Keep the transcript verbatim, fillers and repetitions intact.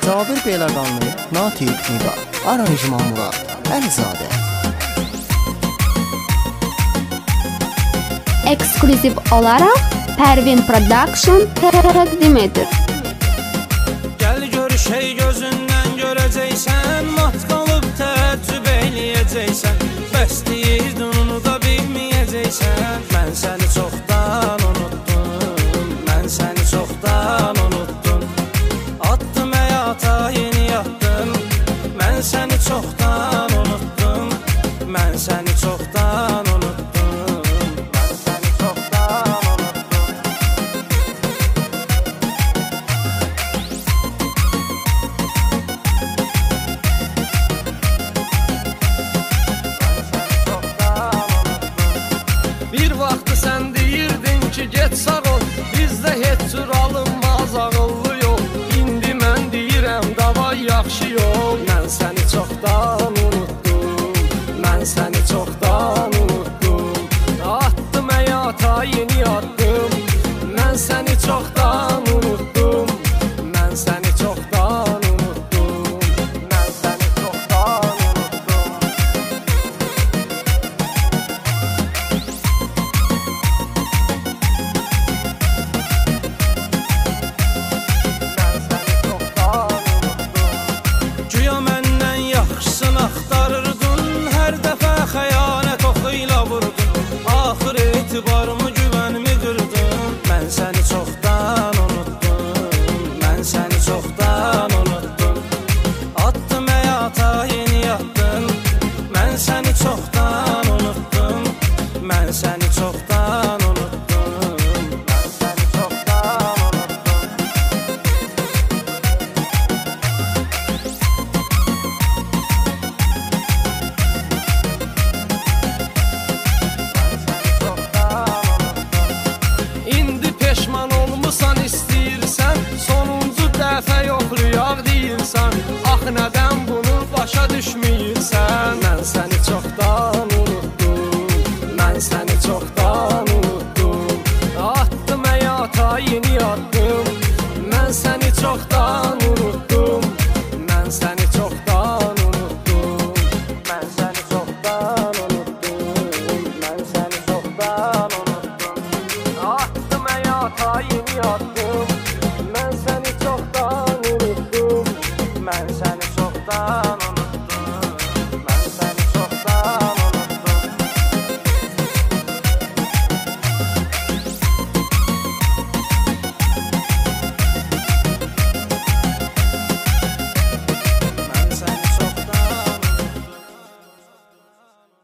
Cabir Beyləqanlı, Natiq Nigar, Aranjman Murad, Əlizadə. Ekskluziv olaraq Pervin Production təqdim edir. Gəl görüşək gözündən görəcəksən, mat qalıb təəccüb eləyəcəksən. Bəs deyirdin onu da bilməyəcəksən. Mən səni çoxdan unutdum, mən səni çoxdan unutdum. Attım həyata yeni yattım, mən səni çoxdan unutdum, mən səni çoxdan unutdum. Bir vaxtı sən deyirdin ki, get sağ ol, bizdə heç cür alınmaz ağıllı yol. İndi mən deyirəm, davay yaxşı yol. Mən səni çoxdan unutdum, mən səni çoxdan unutdum. Attım həyata yeni addım, mən səni çoxdan unutdum, mən səni çoxdan unutdum, mən səni çoxdan unutdum. Güya məndən yaxşısını axtarırdın, hər dəfə xəyanət oxuyla vurdun. Axır etibarımı, güvənimi qırdın. Mən səni çoxdan unutdum, mən səni çoxdan unutdum. Attım həyata yeni yattım, mən səni çoxdan unutdum, mən səni çoxdan unutdum, mən səni çoxdan unutdum. İndi peşman olmusan istəyirsən, sonuncu dəfə yoxlayaq deyirsən. Ax nədən bunu başa düşməyirsən? Mən səni çoxdan unutdum, mən səni çoxdan unutdum. Attım həyata yeni addım, mən səni çoxdan unutdum.